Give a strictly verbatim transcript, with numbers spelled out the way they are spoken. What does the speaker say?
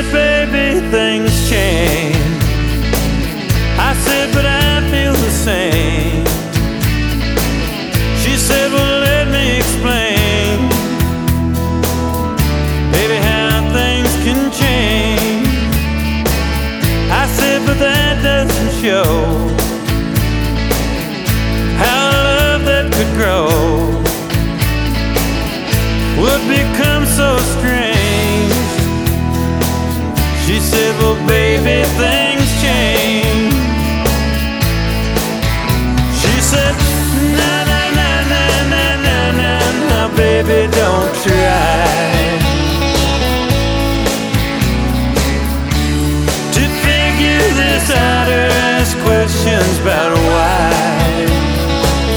baby, things change. I said, but I feel the same. She said, well, let me explain, baby, how things can change. I said, but that doesn't show how love that could grow would become so strange. She said, well, baby, things change. She said, na na na na na na na na, baby, don't try to figure this out or ask questions about